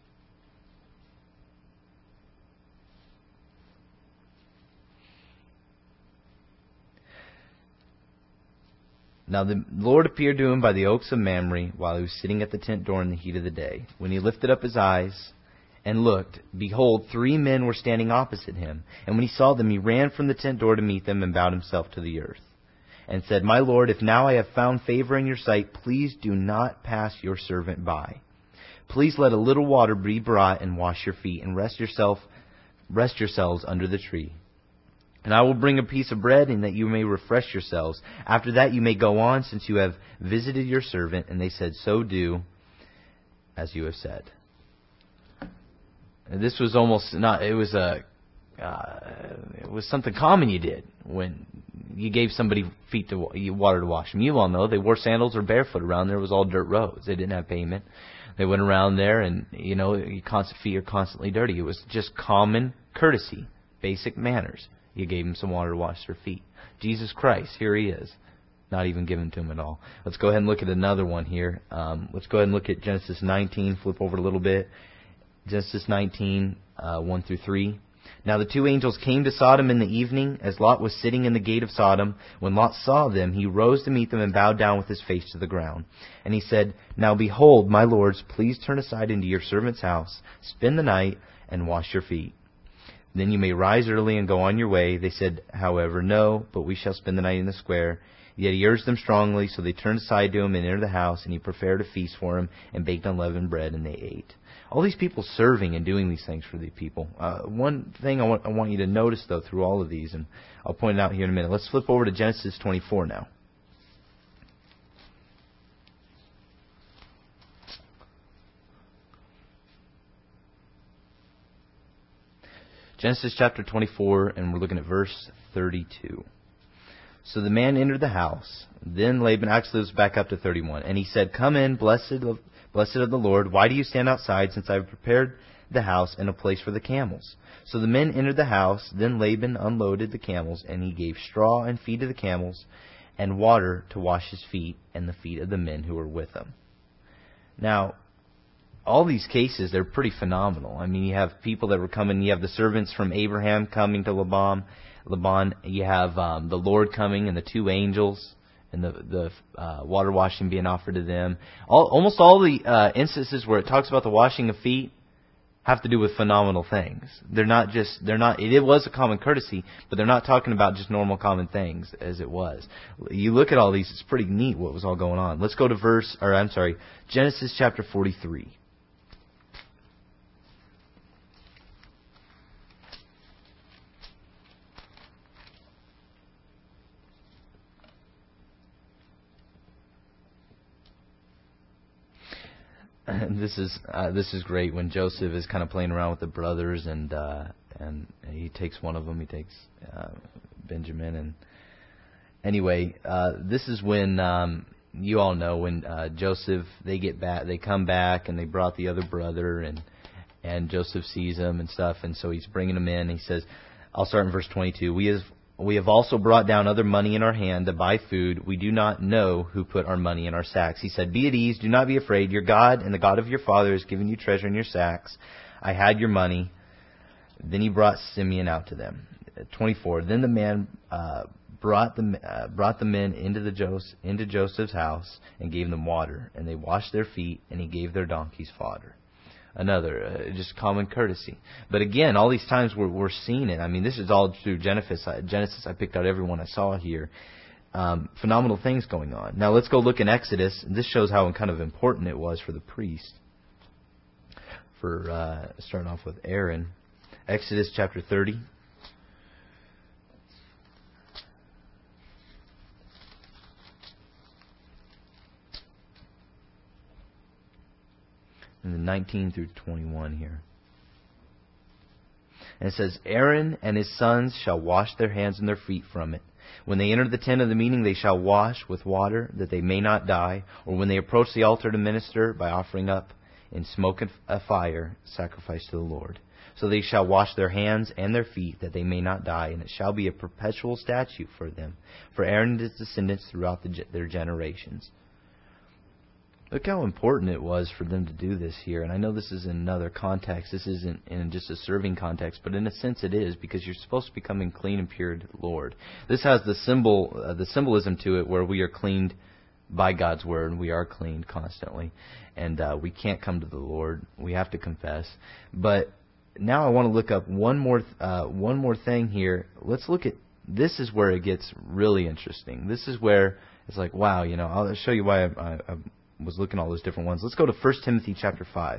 Speaker 1: Now the Lord appeared to him by the oaks of Mamre while he was sitting at the tent door in the heat of the day. When he lifted up his eyes and looked, behold, 3 men were standing opposite him. And when he saw them, he ran from the tent door to meet them and bowed himself to the earth. And said, My Lord, if now I have found favor in your sight, please do not pass your servant by. Please let a little water be brought and wash your feet, and rest yourselves under the tree. And I will bring a piece of bread, and that you may refresh yourselves. After that you may go on, since you have visited your servant. And they said, So do as you have said. And this was almost not. It was something common you did when you gave somebody water to wash them. You all know they wore sandals or barefoot around there. It was all dirt roads. They didn't have pavement. They went around there, and your feet are constantly dirty. It was just common courtesy, basic manners. You gave him some water to wash their feet. Jesus Christ, here he is. Not even given to him at all. Let's go ahead and look at another one here. Let's go ahead and look at Genesis 19. Flip over a little bit. Genesis 19, 1 through 3. Now the 2 angels came to Sodom in the evening, as Lot was sitting in the gate of Sodom. When Lot saw them, he rose to meet them and bowed down with his face to the ground. And he said, Now behold, my lords, please turn aside into your servant's house, spend the night, and wash your feet. Then you may rise early and go on your way. They said, however, No, but we shall spend the night in the square. Yet he urged them strongly, so they turned aside to him and entered the house, and he prepared a feast for him and baked unleavened bread, and they ate. All these people serving and doing these things for the people. One thing I want you to notice, though, through all of these, and I'll point it out here in a minute. Let's flip over to Genesis 24 now. Genesis chapter 24, and we're looking at verse 32. So the man entered the house. Then Laban, actually let's back up to 31. And he said, Come in, blessed of the Lord. Why do you stand outside, since I have prepared the house and a place for the camels? So the men entered the house. Then Laban unloaded the camels, and he gave straw and feed to the camels, and water to wash his feet and the feet of the men who were with him. Now, all these cases, they're pretty phenomenal. I mean, you have people that were coming. You have the servants from Abraham coming to Laban. You have the Lord coming and the 2 angels and the water washing being offered to them. Almost all the instances where it talks about the washing of feet have to do with phenomenal things. It was a common courtesy, but they're not talking about just normal common things as it was. You look at all these, it's pretty neat what was all going on. Let's go to Genesis chapter 43. this is great when Joseph is kind of playing around with the brothers, and he takes one of them. He takes Benjamin, and anyway, this is when you all know when Joseph they come back and they brought the other brother, and Joseph sees them and stuff, and so he's bringing them in. He says, I'll start in verse 22. We have also brought down other money in our hand to buy food. We do not know who put our money in our sacks. He said, be at ease, do not be afraid. Your God and the God of your father has given you treasure in your sacks. I had your money. Then he brought Simeon out to them. 24. Then the man brought the men into Joseph's house and gave them water, and they washed their feet, and he gave their donkeys fodder. Another, just common courtesy. But again, all these times we're seeing it. I mean, this is all through Genesis. I picked out every one I saw here. Phenomenal things going on. Now let's go look in Exodus. This shows how kind of important it was for the priest. Starting off with Aaron. Exodus chapter 30. And the 19 through 21 here. And it says, Aaron and his sons shall wash their hands and their feet from it. When they enter the tent of the meeting, they shall wash with water, that they may not die. Or when they approach the altar to minister, by offering up in smoke and a fire, sacrifice to the Lord. So they shall wash their hands and their feet, that they may not die. And it shall be a perpetual statute for them, for Aaron and his descendants throughout their generations. Look how important it was for them to do this here. And I know this is in another context. This isn't in just a serving context, but in a sense it is, because you're supposed to be becoming clean and pure to the Lord. This has the symbolism to it where we are cleaned by God's word, and we are cleaned constantly. And we can't come to the Lord. We have to confess. But now I want to look up one more thing here. Let's look at, this is where it gets really interesting. This is where it's like, wow, I'll show you why I was looking at all those different ones. Let's go to 1 Timothy chapter 5.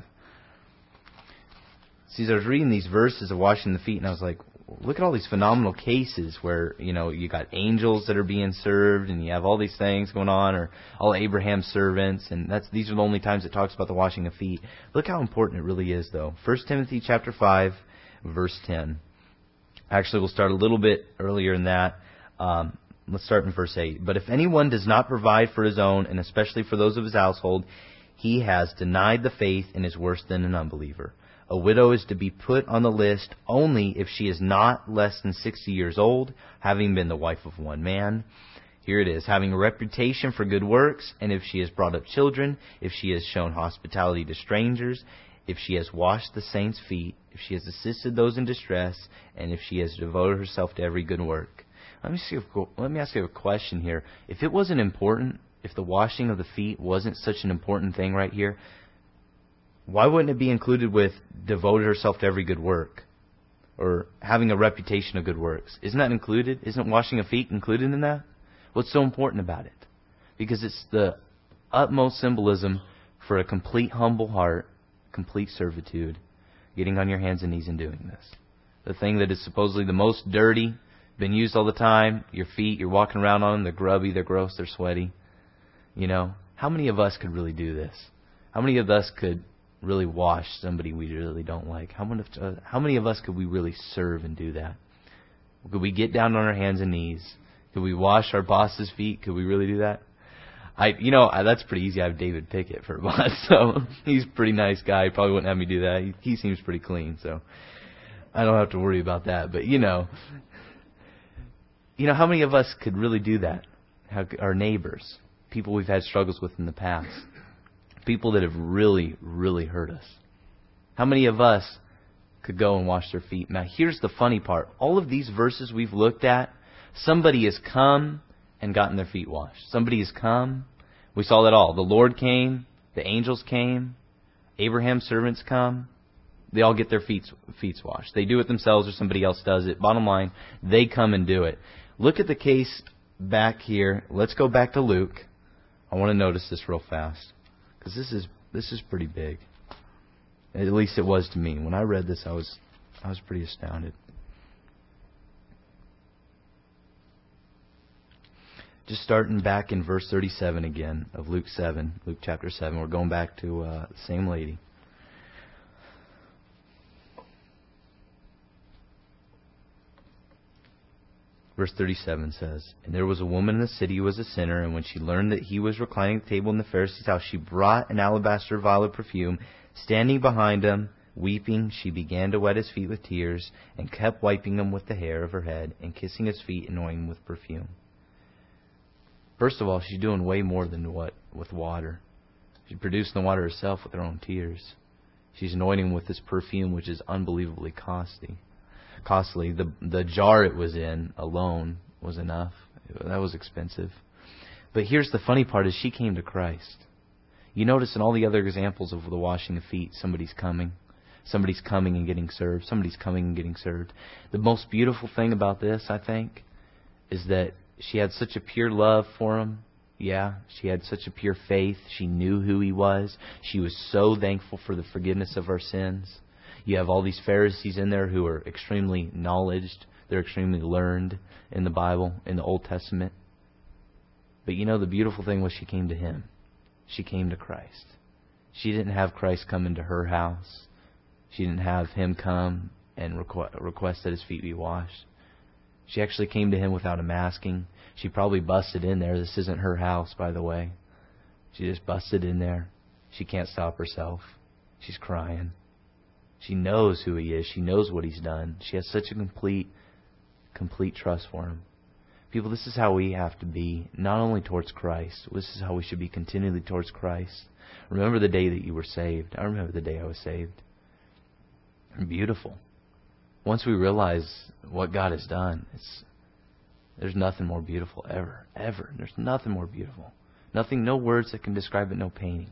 Speaker 1: See, as I was reading these verses of washing the feet, and I was like, look at all these phenomenal cases where, you got angels that are being served, and you have all these things going on, or all Abraham's servants, and these are the only times it talks about the washing of feet. Look how important it really is, though. 1 Timothy chapter 5, verse 10. Actually, we'll start a little bit earlier than that. Let's start in verse 8. But if anyone does not provide for his own, and especially for those of his household, he has denied the faith and is worse than an unbeliever. A widow is to be put on the list only if she is not less than 60 years old, having been the wife of one man. Here it is, having a reputation for good works, and if she has brought up children, if she has shown hospitality to strangers, if she has washed the saints' feet, if she has assisted those in distress, and if she has devoted herself to every good work. Let me ask you a question here. If it wasn't important, if the washing of the feet wasn't such an important thing right here, why wouldn't it be included with devoted herself to every good work? Or having a reputation of good works? Isn't that included? Isn't washing of feet included in that? What's so important about it? Because it's the utmost symbolism for a complete humble heart, complete servitude, getting on your hands and knees and doing this. The thing that is supposedly the most dirty, been used all the time, your feet, you're walking around on them, they're grubby, they're gross, they're sweaty. How many of us could really do this? How many of us could really wash somebody we really don't like? How many of us could we really serve and do that? Could we get down on our hands and knees? Could we wash our boss's feet? Could we really do that? That's pretty easy. I have David Pickett for a boss, so he's a pretty nice guy. He probably wouldn't have me do that. He seems pretty clean, so I don't have to worry about that. But how many of us could really do that? Our neighbors, people we've had struggles with in the past, people that have really, really hurt us. How many of us could go and wash their feet? Now, here's the funny part. All of these verses we've looked at, somebody has come and gotten their feet washed. Somebody has come. We saw that all. The Lord came. The angels came. Abraham's servants come. They all get their feet washed. They do it themselves or somebody else does it. Bottom line, they come and do it. Look at the case back here. Let's go back to Luke. I want to notice this real fast, because this is pretty big. At least it was to me. When I read this, I was pretty astounded. Just starting back in verse 37 again of Luke chapter 7. We're going back to the same lady. Verse 37 says, "And there was a woman in the city who was a sinner, and when she learned that he was reclining at the table in the Pharisee's house, she brought an alabaster vial of perfume. Standing behind him, weeping, she began to wet his feet with tears, and kept wiping them with the hair of her head, and kissing his feet, anointing them with perfume." First of all, she's doing way more than what with water. She's producing the water herself with her own tears. She's anointing him with this perfume, which is unbelievably costly. The jar it was in alone was enough. That was expensive. But here's the funny part: is she came to Christ. You notice in all the other examples of the washing of feet, somebody's coming and getting served. Somebody's coming and getting served. The most beautiful thing about this, I think, is that she had such a pure love for him. Yeah, she had such a pure faith. She knew who he was. She was so thankful for the forgiveness of our sins. You have all these Pharisees in there who are extremely knowledged. They're extremely learned in the Bible, in the Old Testament. But you know, the beautiful thing was she came to him. She came to Christ. She didn't have Christ come into her house. She didn't have him come and request that his feet be washed. She actually came to him without him asking. She probably busted in there. This isn't her house, by the way. She just busted in there. She can't stop herself. She's crying. She knows who he is. She knows what he's done. She has such a complete trust for him. People, this is how we have to be, not only towards Christ. This is how we should be continually towards Christ. Remember the day that you were saved. I remember the day I was saved. Beautiful. Once we realize what God has done, there's nothing more beautiful ever. There's nothing more beautiful. No words that can describe it, no painting.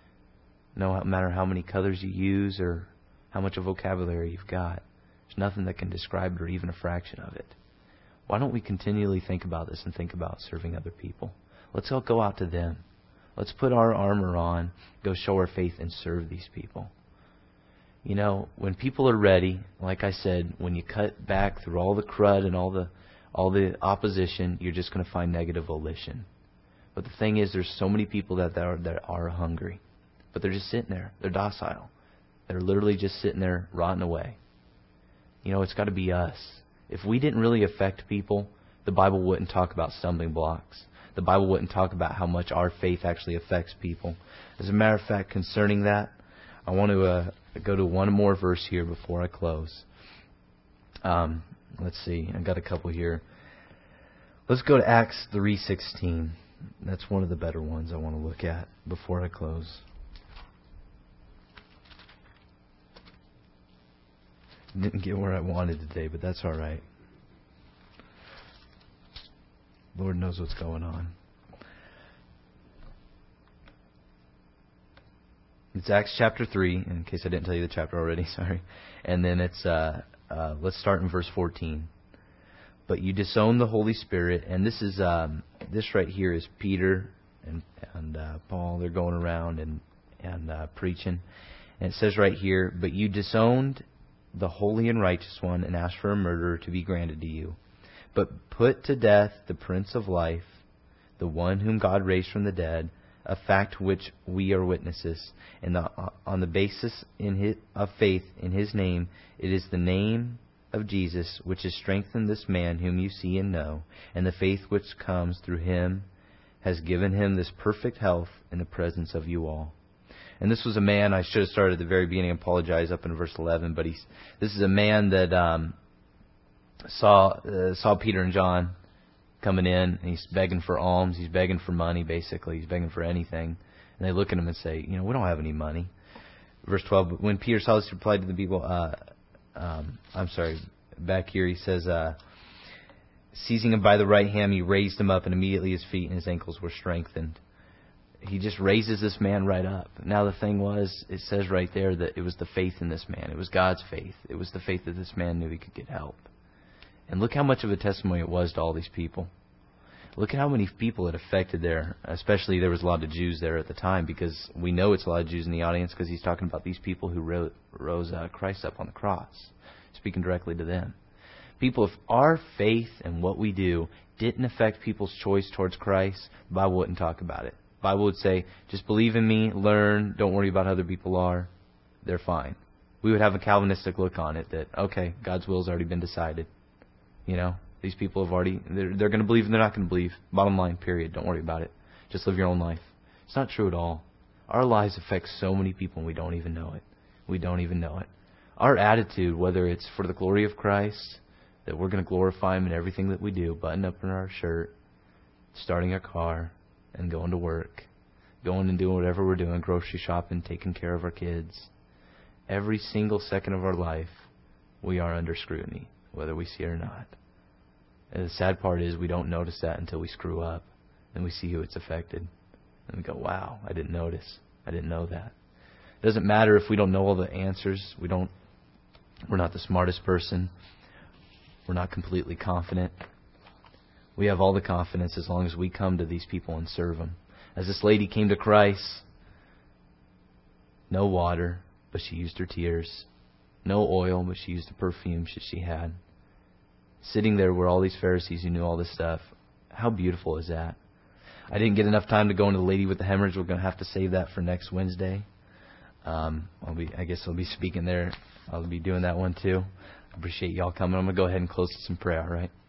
Speaker 1: No matter how many colors you use or how much of vocabulary you've got. There's nothing that can describe it or even a fraction of it. Why don't we continually think about this and think about serving other people? Let's all go out to them. Let's put our armor on, go show our faith and serve these people. You know, when people are ready, like I said, when you cut back through all the crud and all the opposition, you're just going to find negative volition. But the thing is, there's so many people that are hungry. But they're just sitting there. They're docile. They're literally just sitting there rotting away. You know, it's got to be us. If we didn't really affect people, the Bible wouldn't talk about stumbling blocks. The Bible wouldn't talk about how much our faith actually affects people. As a matter of fact, concerning that, I want to go to one more verse here before I close. Let's see. I've got a couple here. Let's go to Acts 3:16. That's one of the better ones I want to look at before I close. Didn't get where I wanted today, but that's all right. Lord knows what's going on. It's Acts chapter 3, in case I didn't tell you the chapter already, sorry. And then it's, let's start in verse 14. "But you disown the Holy Spirit," and this is, this right here is Peter and Paul. They're going around and preaching. And it says right here, "But you disowned the holy and righteous one, and asked for a murderer to be granted to you. But put to death the Prince of Life, the one whom God raised from the dead, a fact which we are witnesses. And on the basis of faith in His name, it is the name of Jesus which has strengthened this man whom you see and know, and the faith which comes through Him has given him this perfect health in the presence of you all." And this was a man, I should have started at the very beginning, apologize, up in verse 11, but this is a man that saw Peter and John coming in, and he's begging for alms, he's begging for money, basically, he's begging for anything. And they look at him and say, "You know, we don't have any money." Verse 12, "But when Peter saw this, he replied to the people," back here he says, "Seizing him by the right hand, he raised him up, and immediately his feet and his ankles were strengthened." He just raises this man right up. Now the thing was, it says right there that it was the faith in this man. It was God's faith. It was the faith that this man knew he could get help. And look how much of a testimony it was to all these people. Look at how many people it affected there. Especially there was a lot of Jews there at the time, because we know it's a lot of Jews in the audience because he's talking about these people who rose Christ up on the cross, speaking directly to them. People, if our faith and what we do didn't affect people's choice towards Christ, the Bible wouldn't talk about it. The Bible would say, just believe in me, learn, don't worry about how other people are. They're fine. We would have a Calvinistic look on it that, okay, God's will has already been decided. You know, these people have already, they're going to believe and they're not going to believe. Bottom line, period. Don't worry about it. Just live your own life. It's not true at all. Our lives affect so many people and we don't even know it. We don't even know it. Our attitude, whether it's for the glory of Christ, that we're going to glorify Him in everything that we do, button up in our shirt, starting our car, and going to work, going and doing whatever we're doing, grocery shopping, taking care of our kids. Every single second of our life, we are under scrutiny, whether we see it or not. And the sad part is we don't notice that until we screw up. Then we see who it's affected. And we go, wow, I didn't notice. I didn't know that. It doesn't matter if we don't know all the answers. We're not the smartest person. We're not completely confident. We have all the confidence as long as we come to these people and serve them. As this lady came to Christ, no water, but she used her tears. No oil, but she used the perfume she had. Sitting there were all these Pharisees who knew all this stuff. How beautiful is that? I didn't get enough time to go into the lady with the hemorrhage. We're going to have to save that for next Wednesday. I guess I'll be speaking there. I'll be doing that one too. I appreciate y'all coming. I'm going to go ahead and close with some prayer, all right?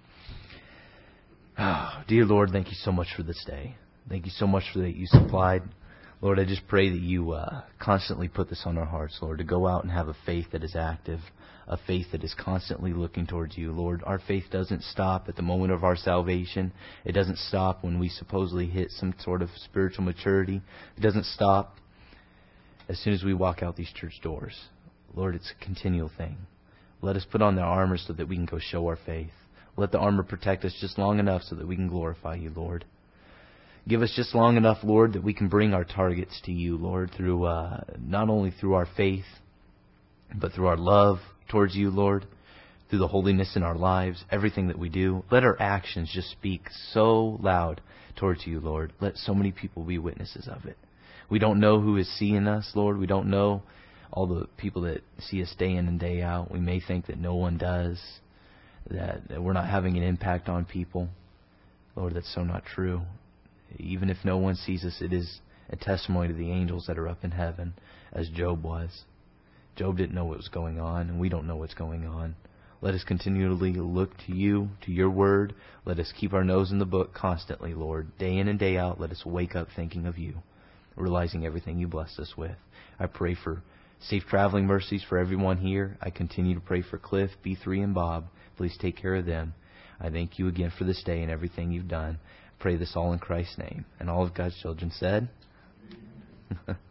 Speaker 1: Oh, dear Lord, thank you so much for this day. Thank you so much for that you supplied. Lord, I just pray that you constantly put this on our hearts, Lord, to go out and have a faith that is active, a faith that is constantly looking towards you. Lord, our faith doesn't stop at the moment of our salvation. It doesn't stop when we supposedly hit some sort of spiritual maturity. It doesn't stop as soon as we walk out these church doors. Lord, it's a continual thing. Let us put on the armor so that we can go show our faith. Let the armor protect us just long enough so that we can glorify you, Lord. Give us just long enough, Lord, that we can bring our targets to you, Lord, through not only through our faith, but through our love towards you, Lord, through the holiness in our lives, everything that we do. Let our actions just speak so loud towards you, Lord. Let so many people be witnesses of it. We don't know who is seeing us, Lord. We don't know all the people that see us day in and day out. We may think that no one does, that we're not having an impact on people. Lord, that's so not true. Even if no one sees us, it is a testimony to the angels that are up in heaven, as Job was. Job didn't know what was going on, and we don't know what's going on. Let us continually look to you, to your word. Let us keep our nose in the book constantly, Lord. Day in and day out, let us wake up thinking of you, realizing everything you blessed us with. I pray for safe traveling mercies for everyone here. I continue to pray for Cliff, B3, and Bob. Please take care of them. I thank you again for this day and everything you've done. Pray this all in Christ's name. And all of God's children said...